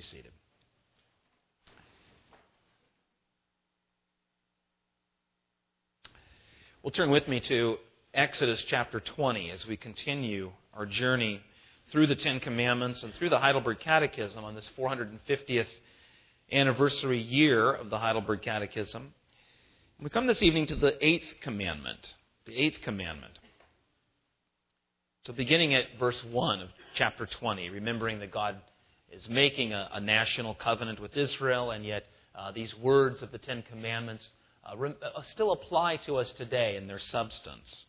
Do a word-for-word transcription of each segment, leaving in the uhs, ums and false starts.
Seated. Well, turn with me to Exodus chapter twenty as we continue our journey through the Ten Commandments and through the Heidelberg Catechism on this four hundred fiftieth anniversary year of the Heidelberg Catechism. We come this evening to the eighth commandment. The eighth commandment. So beginning at verse one of chapter twenty, remembering that God is making a, a national covenant with Israel, and yet uh, these words of the Ten Commandments uh, re- uh, still apply to us today in their substance.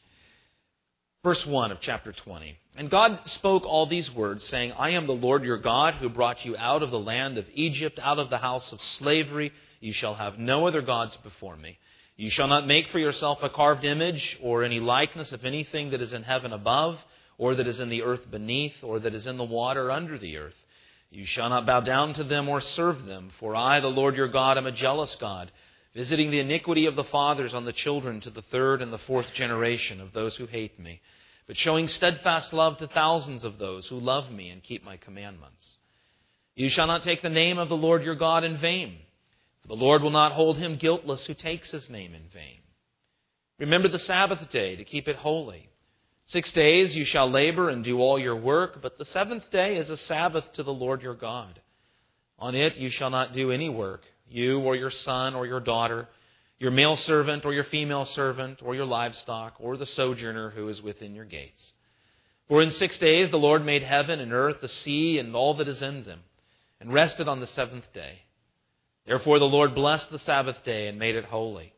Verse one of chapter twenty. And God spoke all these words, saying, I am the Lord your God, who brought you out of the land of Egypt, out of the house of slavery. You shall have no other gods before me. You shall not make for yourself a carved image or any likeness of anything that is in heaven above, or that is in the earth beneath, or that is in the water under the earth. You shall not bow down to them or serve them, for I, the Lord your God, am a jealous God, visiting the iniquity of the fathers on the children to the third and the fourth generation of those who hate me, but showing steadfast love to thousands of those who love me and keep my commandments. You shall not take the name of the Lord your God in vain, for the Lord will not hold him guiltless who takes his name in vain. Remember the Sabbath day to keep it holy. Six days you shall labor and do all your work, but the seventh day is a Sabbath to the Lord your God. On it you shall not do any work, you or your son or your daughter, your male servant or your female servant, or your livestock, or the sojourner who is within your gates. For in six days the Lord made heaven and earth, the sea, and all that is in them, and rested on the seventh day. Therefore the Lord blessed the Sabbath day and made it holy.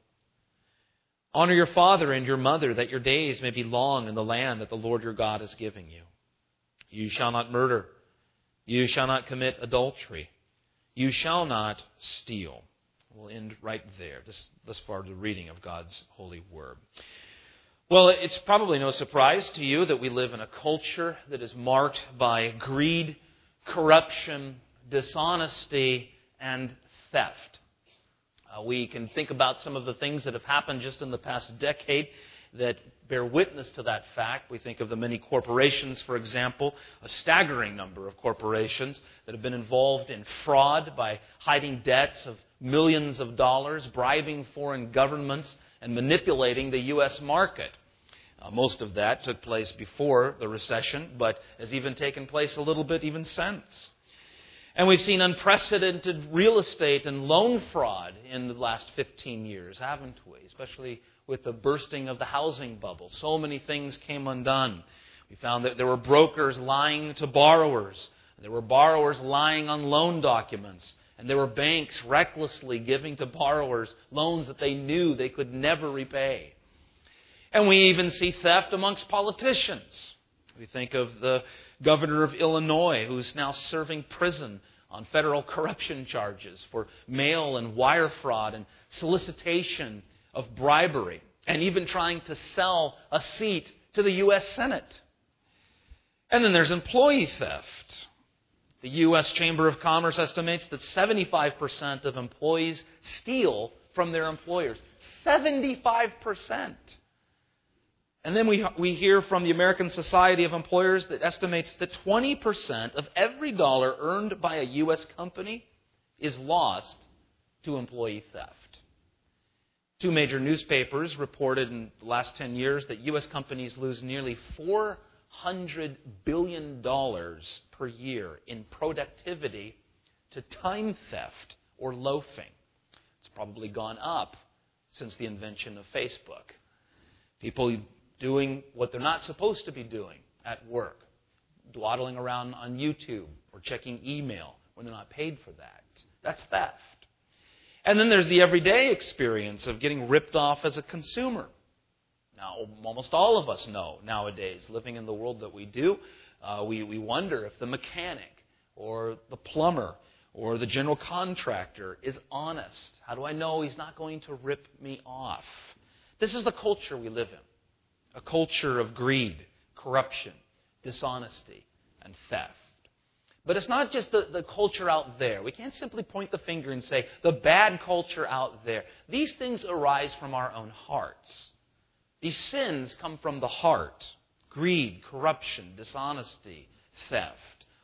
Honor your father and your mother, that your days may be long in the land that the Lord your God is giving you. You shall not murder. You shall not commit adultery. You shall not steal. We'll end right there, this, this part of the reading of God's holy word. Well, it's probably no surprise to you that we live in a culture that is marked by greed, corruption, dishonesty, and theft. Uh, we can think about some of the things that have happened just in the past decade that bear witness to that fact. We think of the many corporations, for example, a staggering number of corporations that have been involved in fraud by hiding debts of millions of dollars, bribing foreign governments, and manipulating the U S market. Uh, most of that took place before the recession, but has even taken place a little bit even since. And we've seen unprecedented real estate and loan fraud in the last fifteen years, haven't we? Especially with the bursting of the housing bubble. So many things came undone. We found that there were brokers lying to borrowers. There were borrowers lying on loan documents. And there were banks recklessly giving to borrowers loans that they knew they could never repay. And we even see theft amongst politicians. We think of the governor of Illinois, who's now serving prison on federal corruption charges for mail and wire fraud and solicitation of bribery, and even trying to sell a seat to the U S Senate. And then there's employee theft. The U S Chamber of Commerce estimates that seventy-five percent of employees steal from their employers. seventy-five percent. And then we we hear from the American Society of Employers that estimates that twenty percent of every dollar earned by a U S company is lost to employee theft. Two major newspapers reported in the last ten years that U S companies lose nearly four hundred billion dollars per year in productivity to time theft or loafing. It's probably gone up since the invention of Facebook. People doing what they're not supposed to be doing at work, dawdling around on YouTube or checking email when they're not paid for that. That's theft. And then there's the everyday experience of getting ripped off as a consumer. Now, almost all of us know nowadays, living in the world that we do, uh, we, we wonder if the mechanic or the plumber or the general contractor is honest. How do I know he's not going to rip me off? This is the culture we live in. A culture of greed, corruption, dishonesty, and theft. But it's not just the, the culture out there. We can't simply point the finger and say, the bad culture out there. These things arise from our own hearts. These sins come from the heart. Greed, corruption, dishonesty, theft.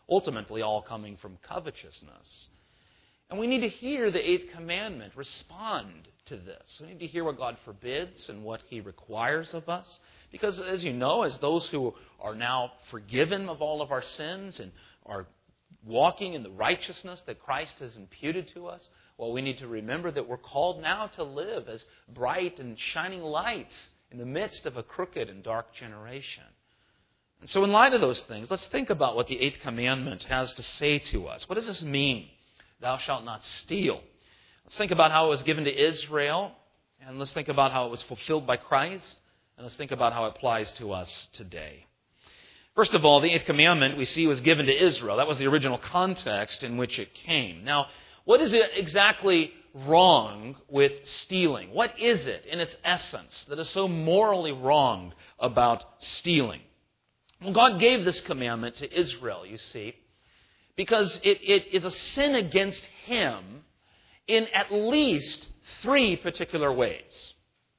ultimately all coming from covetousness. And we need to hear the eighth commandment respond to this. We need to hear what God forbids and what He requires of us. Because, as you know, as those who are now forgiven of all of our sins and are walking in the righteousness that Christ has imputed to us, well, we need to remember that we're called now to live as bright and shining lights in the midst of a crooked and dark generation. And so in light of those things, let's think about what the eighth commandment has to say to us. What does this mean? Thou shalt not steal. Let's think about how it was given to Israel, and let's think about how it was fulfilled by Christ, and let's think about how it applies to us today. First of all, the eighth commandment we see was given to Israel. That was the original context in which it came. Now, what is it exactly wrong with stealing? What is it in its essence that is so morally wrong about stealing? Well, God gave this commandment to Israel, you see, because it, it is a sin against Him in at least three particular ways.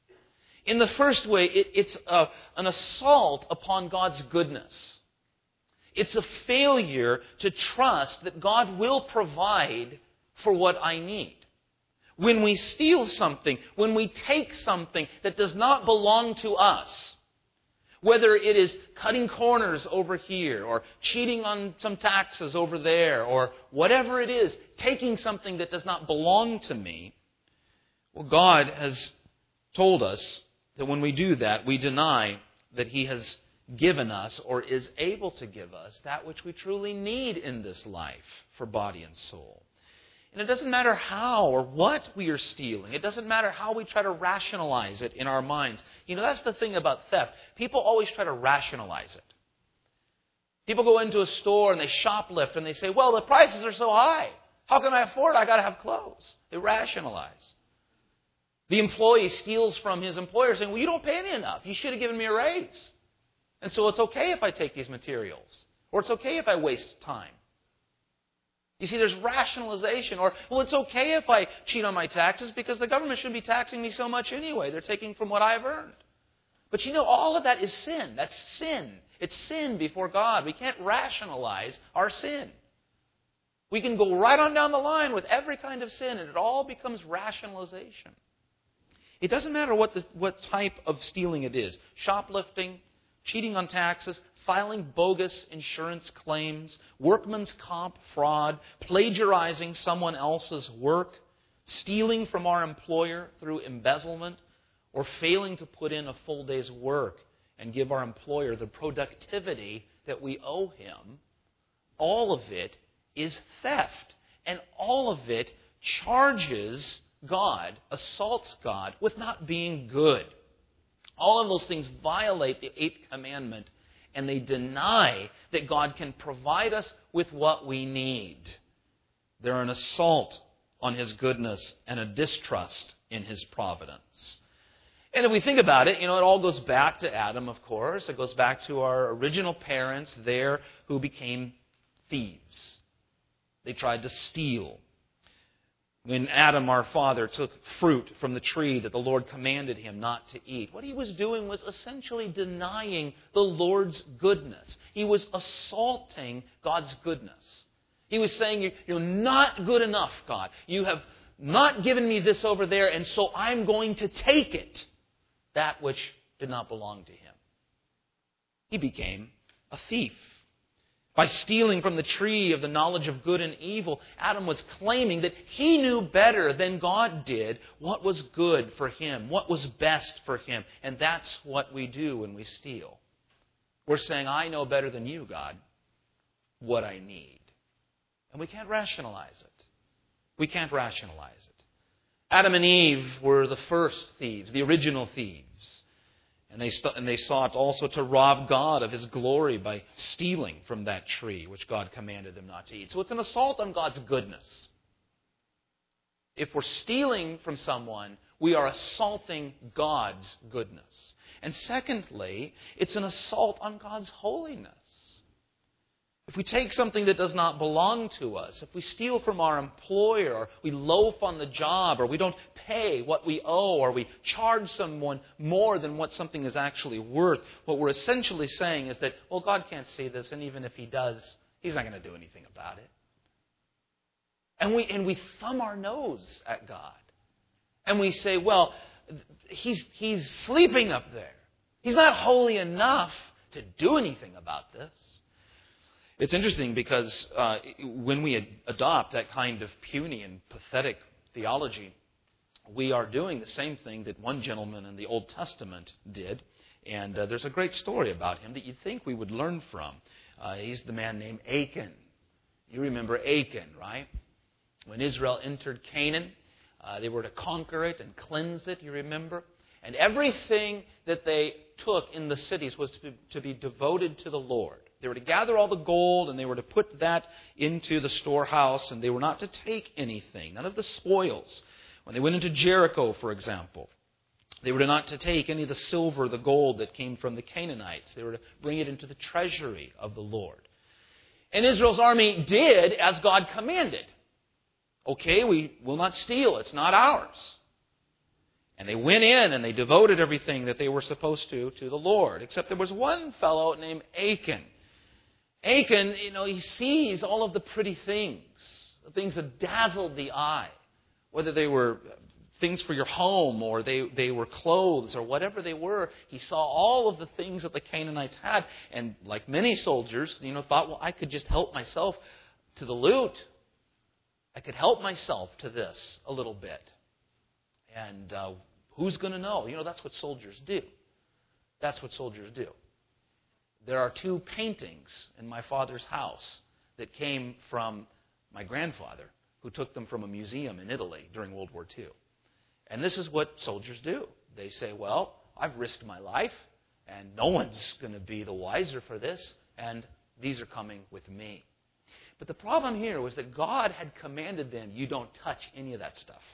In the first way, it, it's a, an assault upon God's goodness. It's a failure to trust that God will provide for what I need. When we steal something, when we take something that does not belong to us, whether it is cutting corners over here or cheating on some taxes over there or whatever it is, taking something that does not belong to me, well, God has told us that when we do that, we deny that He has given us or is able to give us that which we truly need in this life for body and soul. And it doesn't matter how or what we are stealing. It doesn't matter how we try to rationalize it in our minds. You know, that's the thing about theft. People always try to rationalize it. People go into a store and they shoplift and they say, well, the prices are so high. How can I afford it? I got to have clothes. They rationalize. The employee steals from his employer saying, well, you don't pay me enough. You should have given me a raise. And so it's okay if I take these materials. Or it's okay if I waste time. You see, there's rationalization. Or, well, it's okay if I cheat on my taxes because the government shouldn't be taxing me so much anyway. They're taking from what I've earned. But you know, all of that is sin. That's sin. It's sin before God. We can't rationalize our sin. We can go right on down the line with every kind of sin, and it all becomes rationalization. It doesn't matter what the, what type of stealing it is. Shoplifting, cheating on taxes, filing bogus insurance claims, workman's comp fraud, plagiarizing someone else's work, stealing from our employer through embezzlement, or failing to put in a full day's work and give our employer the productivity that we owe him. All of it is theft. And all of it charges God, assaults God with not being good. All of those things violate the eighth commandment, and they deny that God can provide us with what we need. They're an assault on His goodness and a distrust in His providence. And if we think about it, you know, it all goes back to Adam, of course. It goes back to our original parents there who became thieves. They tried to steal. When Adam, our father, took fruit from the tree that the Lord commanded him not to eat, what he was doing was essentially denying the Lord's goodness. He was assaulting God's goodness. He was saying, you're not good enough, God. You have not given me this over there, and so I'm going to take it, that which did not belong to him. He became a thief. By stealing from the tree of the knowledge of good and evil, Adam was claiming that he knew better than God did what was good for him, what was best for him. And that's what we do when we steal. We're saying, I know better than you, God, what I need. And we can't rationalize it. We can't rationalize it. Adam and Eve were the first thieves, the original thieves. And they, st- and they sought also to rob God of His glory by stealing from that tree, which God commanded them not to eat. So it's an assault on God's goodness. If we're stealing from someone, we are assaulting God's goodness. And secondly, it's an assault on God's holiness. If we take something that does not belong to us, if we steal from our employer, or we loaf on the job, or we don't pay what we owe, or we charge someone more than what something is actually worth, what we're essentially saying is that, well, God can't see this, and even if He does, He's not going to do anything about it. And we and we thumb our nose at God. And we say, well, he's he's sleeping up there. He's not holy enough to do anything about this. It's interesting because uh, when we ad- adopt that kind of puny and pathetic theology, we are doing the same thing that one gentleman in the Old Testament did. And uh, there's a great story about him that you'd think we would learn from. Uh, he's the man named Achan. You remember Achan, right? When Israel entered Canaan, uh, they were to conquer it and cleanse it, you remember? And everything that they took in the cities was to be, to be devoted to the Lord. They were to gather all the gold and they were to put that into the storehouse, and they were not to take anything, none of the spoils. When they went into Jericho, for example, they were not to take any of the silver, the gold that came from the Canaanites. They were to bring it into the treasury of the Lord. And Israel's army did as God commanded. Okay, we will not steal. It's not ours. And they went in and they devoted everything that they were supposed to to the Lord. Except there was one fellow named Achan. Achan, you know, he sees all of the pretty things, the things that dazzled the eye, whether they were things for your home or they, they were clothes or whatever they were. He saw all of the things that the Canaanites had, and like many soldiers, you know, thought, well, I could just help myself to the loot. I could help myself to this a little bit. And uh, who's going to know? You know, that's what soldiers do. That's what soldiers do. There are two paintings in my father's house that came from my grandfather, who took them from a museum in Italy during World War Two. And this is what soldiers do. They say, well, I've risked my life, and no one's going to be the wiser for this, and these are coming with me. But the problem here was that God had commanded them, you don't touch any of that stuff.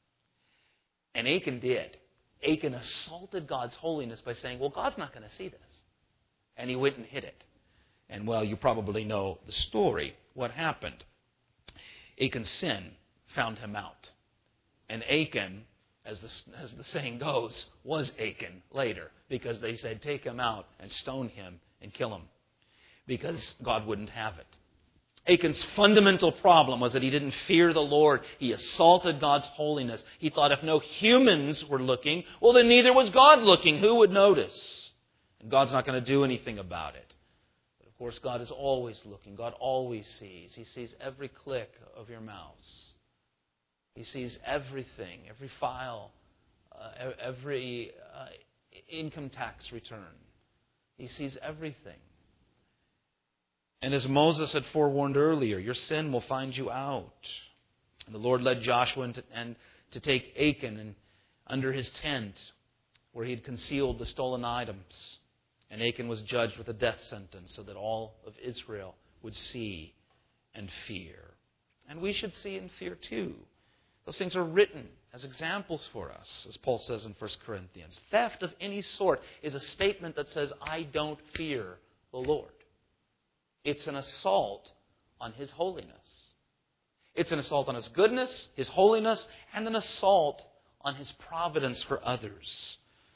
And Achan did. Achan assaulted God's holiness by saying, well, God's not going to see this. And he went and hid it. And, well, you probably know the story. What happened? Achan's sin found him out. And Achan, as the, as the saying goes, was Achan later. Because they said, take him out and stone him and kill him. Because God wouldn't have it. Achan's fundamental problem was that he didn't fear the Lord. He assaulted God's holiness. He thought if no humans were looking, well, then neither was God looking. Who would notice? And God's not going to do anything about it. But of course, God is always looking. God always sees. He sees every click of your mouse. He sees everything, every file, uh, every uh, income tax return. He sees everything. And as Moses had forewarned earlier, your sin will find you out. And the Lord led Joshua and to, and to take Achan and under his tent where he had concealed the stolen items. And Achan was judged with a death sentence so that all of Israel would see and fear. And we should see and fear too. Those things are written as examples for us, as Paul says in First Corinthians. Theft of any sort is a statement that says, I don't fear the Lord. It's an assault on His holiness. It's an assault on His goodness, His holiness, and an assault on His providence for others.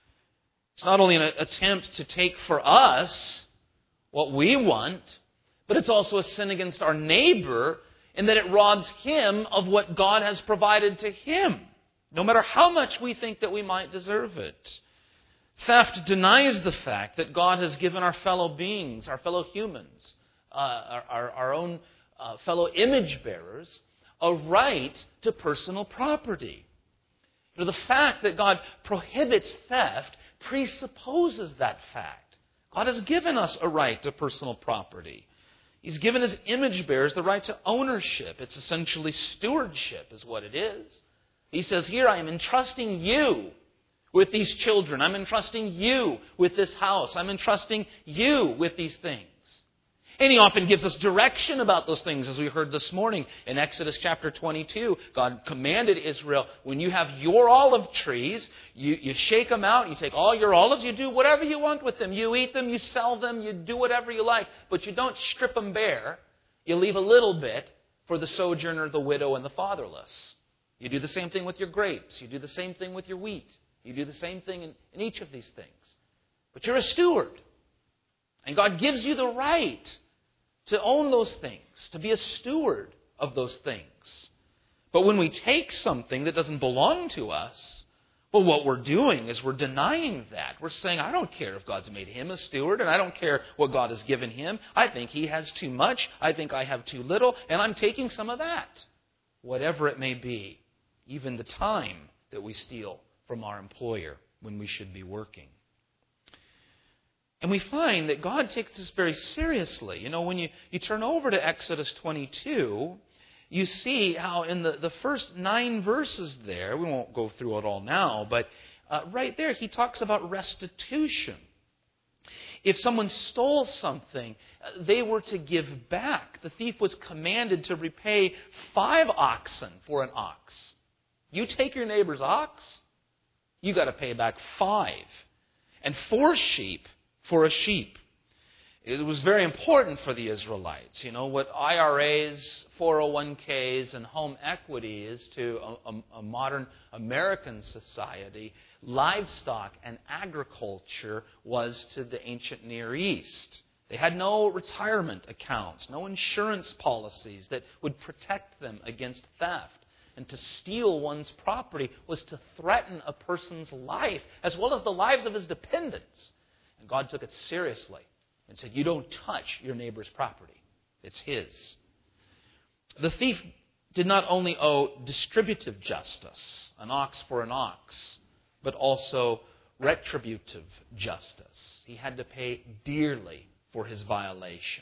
It's not only an attempt to take for us what we want, but it's also a sin against our neighbor in that it robs him of what God has provided to him, no matter how much we think that we might deserve it. Theft denies the fact that God has given our fellow beings, our fellow humans, uh, our, our, our own uh, fellow image bearers, a right to personal property. You know, the fact that God prohibits theft presupposes that fact. God has given us a right to personal property. He's given His image bearers the right to ownership. It's essentially stewardship is what it is. He says, here, I am entrusting you with these children. I'm entrusting you with this house. I'm entrusting you with these things. And He often gives us direction about those things, as we heard this morning in Exodus chapter twenty-two. God commanded Israel, when you have your olive trees, you, you shake them out, you take all your olives, you do whatever you want with them. You eat them, you sell them, you do whatever you like. But you don't strip them bare. You leave a little bit for the sojourner, the widow, and the fatherless. You do the same thing with your grapes. You do the same thing with your wheat. You do the same thing in, in each of these things. But you're a steward. And God gives you the right to own those things, to be a steward of those things. But when we take something that doesn't belong to us, well, what we're doing is we're denying that. We're saying, I don't care if God's made him a steward, and I don't care what God has given him. I think he has too much. I think I have too little, and I'm taking some of that. Whatever it may be, even the time that we steal from our employer when we should be working. And we find that God takes this very seriously. You know, when you, you turn over to Exodus twenty-two, you see how in the, the first nine verses there, we won't go through it all now, but uh, right there he talks about restitution. If someone stole something, uh, they were to give back. The thief was commanded to repay five oxen for an ox. You take your neighbor's ox, you got to pay back five. And four sheep for a sheep. It was very important for the Israelites. You know, what I R As, four oh one k's, and home equity is to a, a, a modern American society, livestock and agriculture was to the ancient Near East. They had no retirement accounts, no insurance policies that would protect them against theft. And to steal one's property was to threaten a person's life, as well as the lives of his dependents. And God took it seriously and said, you don't touch your neighbor's property. It's his. The thief did not only owe distributive justice, an ox for an ox, but also retributive justice. He had to pay dearly for his violation.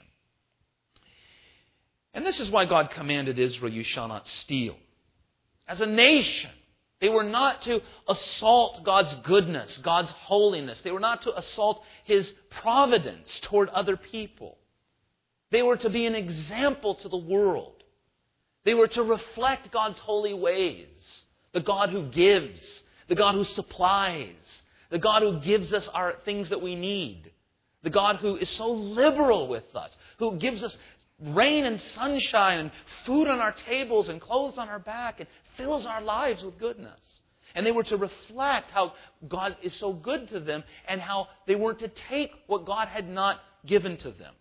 And this is why God commanded Israel, you shall not steal. As a nation, they were not to assault God's goodness, God's holiness. They were not to assault his providence toward other people. They were to be an example to the world. They were to reflect God's holy ways. The God who gives, the God who supplies, the God who gives us our things that we need, the God who is so liberal with us, who gives us rain and sunshine and food on our tables and clothes on our back and fills our lives with goodness. And they were to reflect how God is so good to them and how they weren't to take what God had not given to them.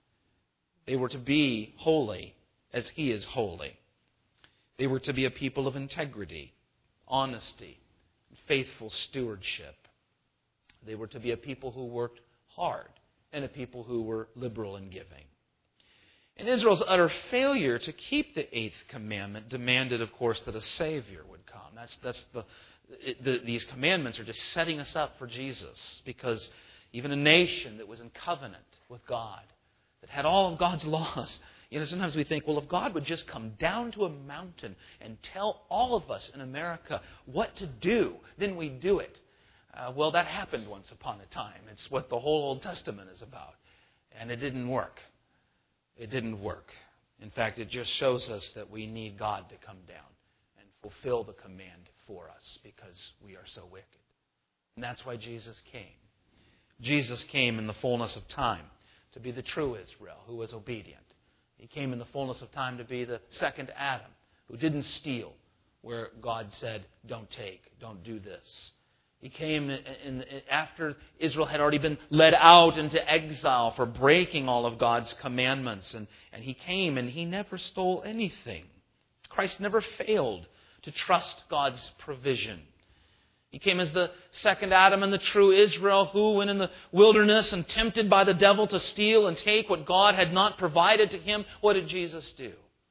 They were to be holy as he is holy. They were to be a people of integrity, honesty, faithful stewardship. They were to be a people who worked hard and a people who were liberal in giving. And Israel's utter failure to keep the eighth commandment demanded, of course, that a Savior would come. That's, that's the, the, these commandments are just setting us up for Jesus, because even a nation that was in covenant with God, that had all of God's laws, you know, sometimes we think, well, if God would just come down to a mountain and tell all of us in America what to do, then we'd do it. Uh, well, that happened once upon a time. It's what the whole Old Testament is about. And it didn't work. It didn't work. In fact, it just shows us that we need God to come down and fulfill the command for us because we are so wicked. And that's why Jesus came. Jesus came in the fullness of time to be the true Israel who was obedient. He came in the fullness of time to be the second Adam who didn't steal where God said, don't take, don't do this. He came in, in, after Israel had already been led out into exile for breaking all of God's commandments. And, and he came and he never stole anything. Christ never failed to trust God's provision. He came as the second Adam and the true Israel who, when in the wilderness and tempted by the devil to steal and take what God had not provided to him, what did Jesus do?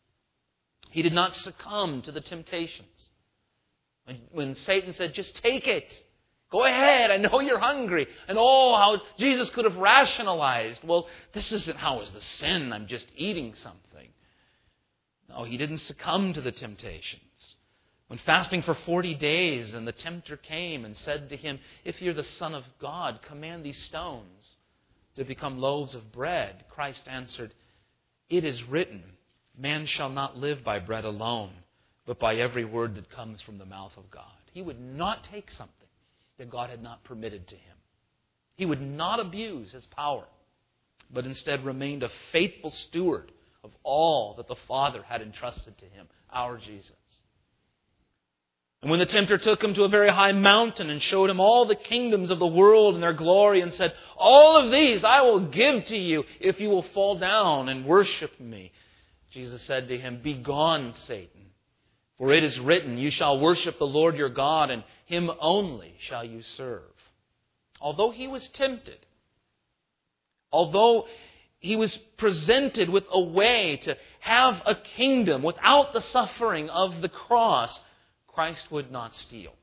He did not succumb to the temptations. When, when Satan said, just take it. Go ahead, I know you're hungry. And oh, how Jesus could have rationalized, well, this isn't how is the sin, I'm just eating something. No, he didn't succumb to the temptations. When fasting for forty days and the tempter came and said to him, if you're the Son of God, command these stones to become loaves of bread. Christ answered, it is written, man shall not live by bread alone, but by every word that comes from the mouth of God. He would not take something that God had not permitted to him. He would not abuse his power, but instead remained a faithful steward of all that the Father had entrusted to him, our Jesus. And when the tempter took him to a very high mountain and showed him all the kingdoms of the world and their glory and said, all of these I will give to you if you will fall down and worship me, Jesus said to him, Begone, Satan, for it is written, You shall worship the Lord your God, and Him only shall you serve. Although he was tempted, although he was presented with a way to have a kingdom without the suffering of the cross, Christ would not steal.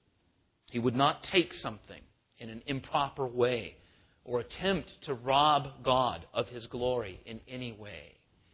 He would not take something in an improper way or attempt to rob God of His glory in any way.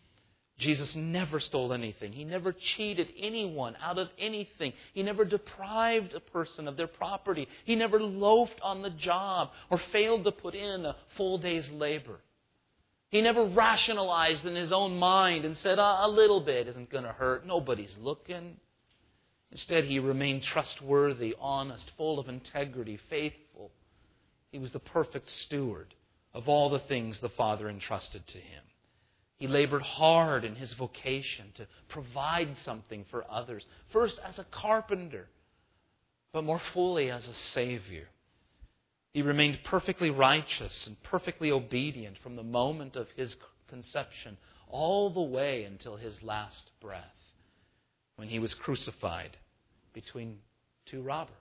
Jesus never stole anything. He never cheated anyone out of anything. He never deprived a person of their property. He never loafed on the job or failed to put in a full day's labor. He never rationalized in his own mind and said, a little bit isn't going to hurt. Nobody's looking. Instead, he remained trustworthy, honest, full of integrity, faithful. He was the perfect steward of all the things the Father entrusted to him. He labored hard in his vocation to provide something for others, first as a carpenter, but more fully as a Savior. He remained perfectly righteous and perfectly obedient from the moment of his conception all the way until his last breath, when he was crucified between two robbers,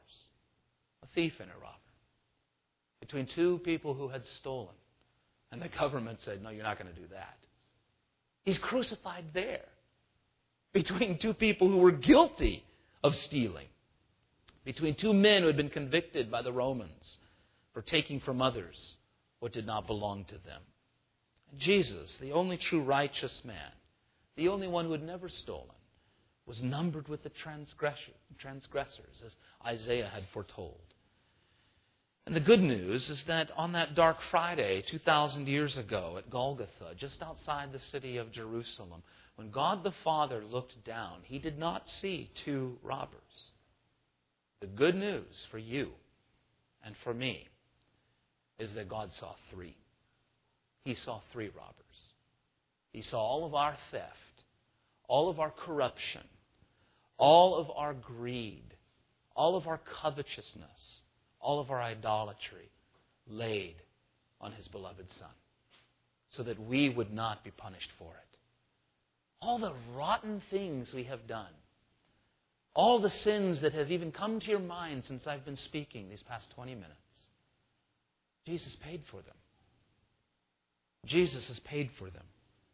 a thief and a robber, between two people who had stolen. And the government said, no, you're not going to do that. He's crucified there, between two people who were guilty of stealing, between two men who had been convicted by the Romans for taking from others what did not belong to them. And Jesus, the only true righteous man, the only one who had never stolen, was numbered with the transgressors, as Isaiah had foretold. And the good news is that on that dark Friday, two thousand years ago at Golgotha, just outside the city of Jerusalem, when God the Father looked down, He did not see two robbers. The good news for you and for me is that God saw three. He saw three robbers. He saw all of our theft, all of our corruption, all of our greed, all of our covetousness, all of our idolatry laid on His beloved Son, so that we would not be punished for it. All the rotten things we have done, all the sins that have even come to your mind since I've been speaking these past twenty minutes, Jesus paid for them. Jesus has paid for them.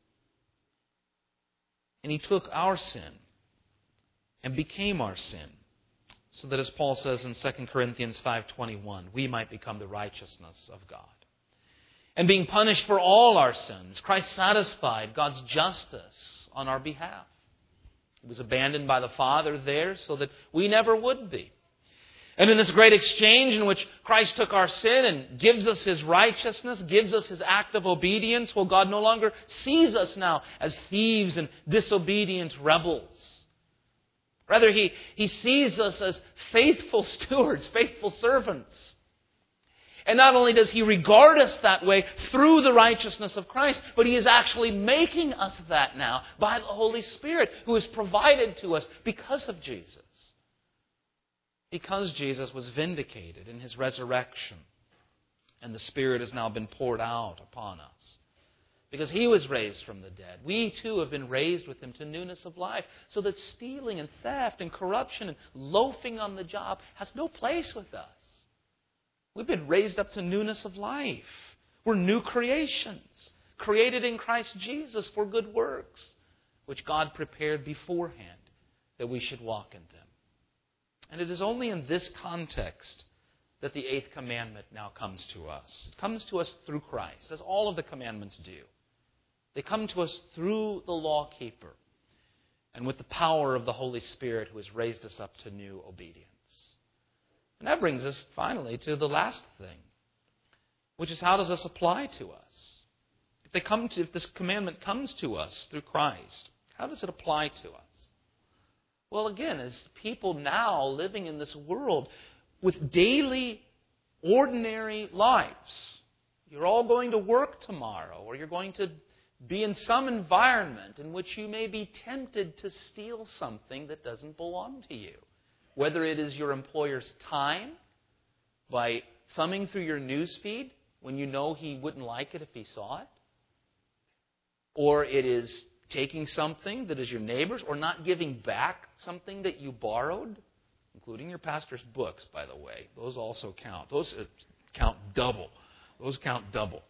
And He took our sin and became our sin, so that, as Paul says in Second Corinthians five twenty-one, we might become the righteousness of God. And being punished for all our sins, Christ satisfied God's justice on our behalf. He was abandoned by the Father there so that we never would be. And in this great exchange in which Christ took our sin and gives us His righteousness, gives us His act of obedience, well, God no longer sees us now as thieves and disobedient rebels. Rather, He, he sees us as faithful stewards, faithful servants. And not only does He regard us that way through the righteousness of Christ, but He is actually making us that now by the Holy Spirit, who is provided to us because of Jesus. Because Jesus was vindicated in His resurrection, and the Spirit has now been poured out upon us. Because He was raised from the dead, we too have been raised with Him to newness of life, so that stealing and theft and corruption and loafing on the job has no place with us. We've been raised up to newness of life. We're new creations, created in Christ Jesus for good works, which God prepared beforehand that we should walk in them. And it is only in this context that the eighth commandment now comes to us. It comes to us through Christ, as all of the commandments do. They come to us through the lawkeeper and with the power of the Holy Spirit, who has raised us up to new obedience. And that brings us finally to the last thing, which is, how does this apply to us? If they come to, if this commandment comes to us through Christ, how does it apply to us? Well, again, as people now living in this world with daily, ordinary lives, you're all going to work tomorrow, or you're going to be in some environment in which you may be tempted to steal something that doesn't belong to you. Whether it is your employer's time by thumbing through your news feed when you know he wouldn't like it if he saw it, or it is taking something that is your neighbor's, or not giving back something that you borrowed, including your pastor's books, by the way. Those also count. Those count double. Those count double.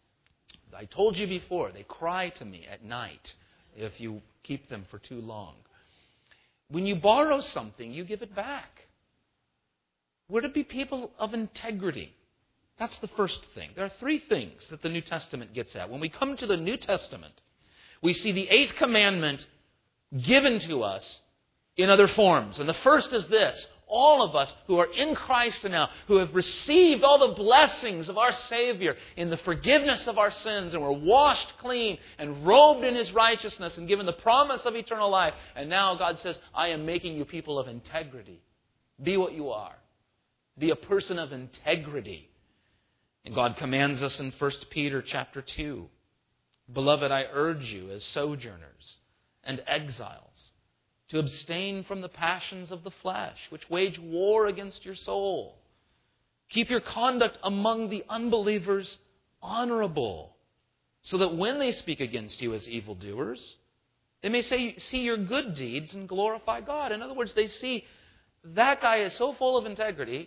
I told you before, they cry to me at night if you keep them for too long. When you borrow something, you give it back. We're to be people of integrity. That's the first thing. There are three things that the New Testament gets at. When we come to the New Testament, we see the eighth commandment given to us in other forms. And the first is this: all of us who are in Christ now, who have received all the blessings of our Savior in the forgiveness of our sins, and we're washed clean and robed in His righteousness and given the promise of eternal life. And now God says, I am making you people of integrity. Be what you are. Be a person of integrity. And God commands us in First Peter chapter two, Beloved, I urge you as sojourners and exiles to abstain from the passions of the flesh, which wage war against your soul. Keep your conduct among the unbelievers honorable, so that when they speak against you as evildoers, they may say, see your good deeds and glorify God. In other words, they see that guy is so full of integrity,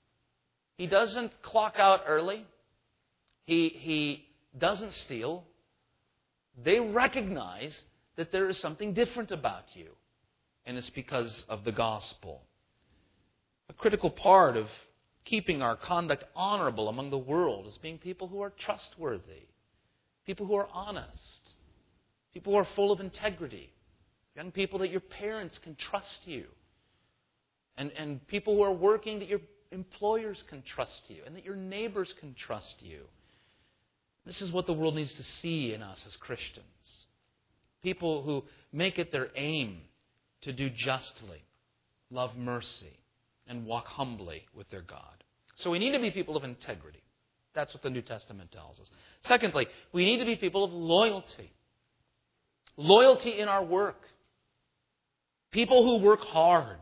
he doesn't clock out early, he, he doesn't steal. They recognize that there is something different about you. And it's because of the gospel. A critical part of keeping our conduct honorable among the world is being people who are trustworthy, people who are honest, people who are full of integrity, young people that your parents can trust you, and, and people who are working that your employers can trust you, and that your neighbors can trust you. This is what the world needs to see in us as Christians. People who make it their aim to do justly, love mercy, and walk humbly with their God. So we need to be people of integrity. That's what the New Testament tells us. Secondly, we need to be people of loyalty. Loyalty in our work. People who work hard.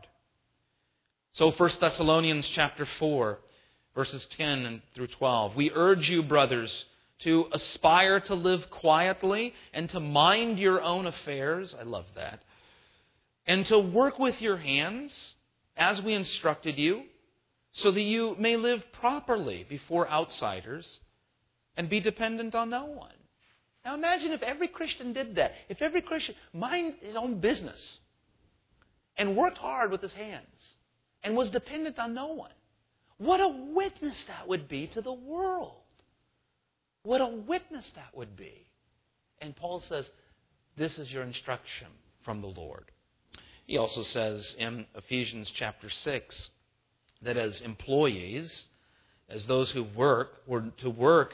So First Thessalonians chapter four, verses ten through twelve. We urge you, brothers, to aspire to live quietly and to mind your own affairs. I love that. And to work with your hands, as we instructed you, so that you may live properly before outsiders and be dependent on no one. Now imagine if every Christian did that. If every Christian minded his own business and worked hard with his hands and was dependent on no one. What a witness that would be to the world. What a witness that would be. And Paul says, this is your instruction from the Lord. He also says in Ephesians chapter six that as employees, as those who work, were to work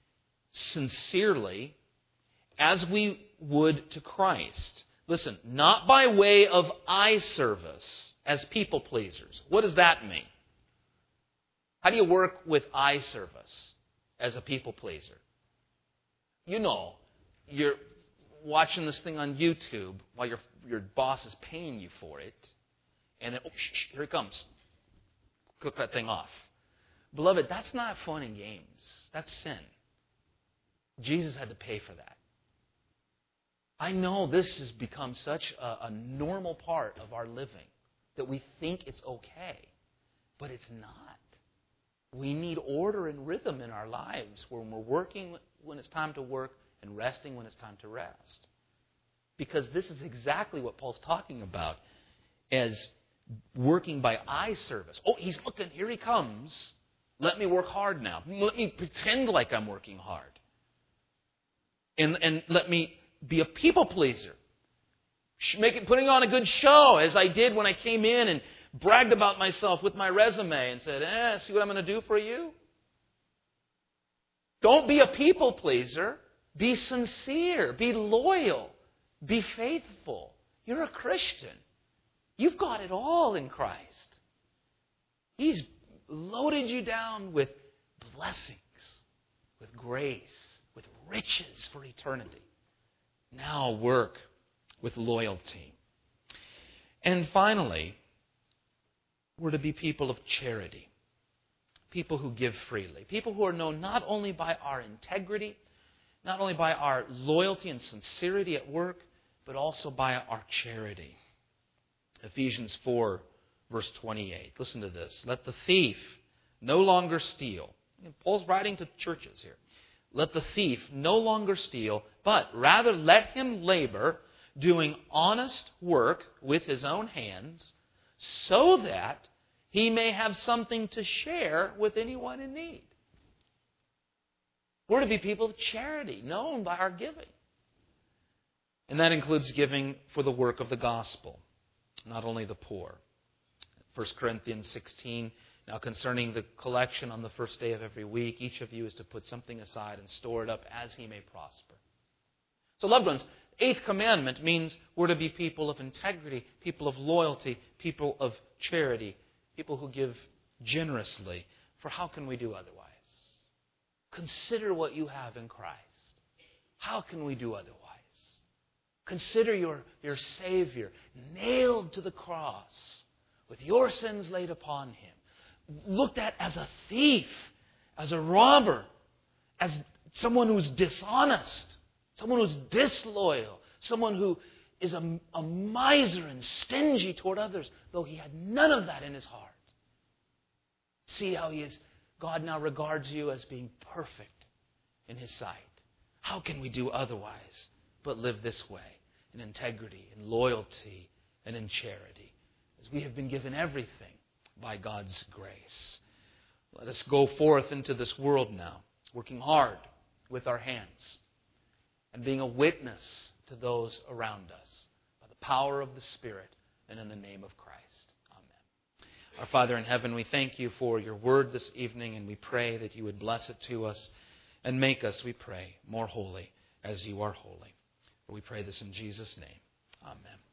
sincerely as we would to Christ. Listen, not by way of eye service as people pleasers. What does that mean? How do you work with eye service as a people pleaser? You know, you're watching this thing on YouTube while your your boss is paying you for it, and then, oh, shh, shh, here it comes. Cook that thing off. Beloved, that's not fun and games. That's sin. Jesus had to pay for that. I know this has become such a, a normal part of our living that we think it's okay, but it's not. We need order and rhythm in our lives when we're working when it's time to work and resting when it's time to rest. Because this is exactly what Paul's talking about as working by eye service. Oh, he's looking. Here he comes. Let me work hard now. Let me pretend like I'm working hard. And, and let me be a people pleaser. Make it, putting on a good show as I did when I came in and bragged about myself with my resume and said, eh, see what I'm going to do for you? Don't be a people pleaser. Be sincere. Be loyal. Be faithful. You're a Christian. You've got it all in Christ. He's loaded you down with blessings, with grace, with riches for eternity. Now work with loyalty. And finally, we're to be people of charity, people who give freely, people who are known not only by our integrity, not only by our loyalty and sincerity at work, but also by our charity. Ephesians four, verse twenty-eight. Listen to this. Let the thief no longer steal. Paul's writing to churches here. Let the thief no longer steal, but rather let him labor, doing honest work with his own hands, so that he may have something to share with anyone in need. We're to be people of charity, known by our giving. And that includes giving for the work of the gospel, not only the poor. First Corinthians sixteen, now concerning the collection on the first day of every week, each of you is to put something aside and store it up as he may prosper. So, loved ones, eighth commandment means we're to be people of integrity, people of loyalty, people of charity, people who give generously. For how can we do otherwise? Consider what you have in Christ. How can we do otherwise? Consider your, your Savior nailed to the cross with your sins laid upon Him, looked at as a thief, as a robber, as someone who's dishonest, someone who's disloyal, someone who is a, a miser and stingy toward others, though he had none of that in his heart. See how he is. God now regards you as being perfect in His sight. How can we do otherwise but live this way, in integrity, in loyalty, and in charity, as we have been given everything by God's grace? Let us go forth into this world now, working hard with our hands and being a witness to those around us by the power of the Spirit and in the name of Christ. Our Father in heaven, we thank You for Your word this evening, and we pray that You would bless it to us and make us, we pray, more holy as You are holy. For we pray this in Jesus' name. Amen.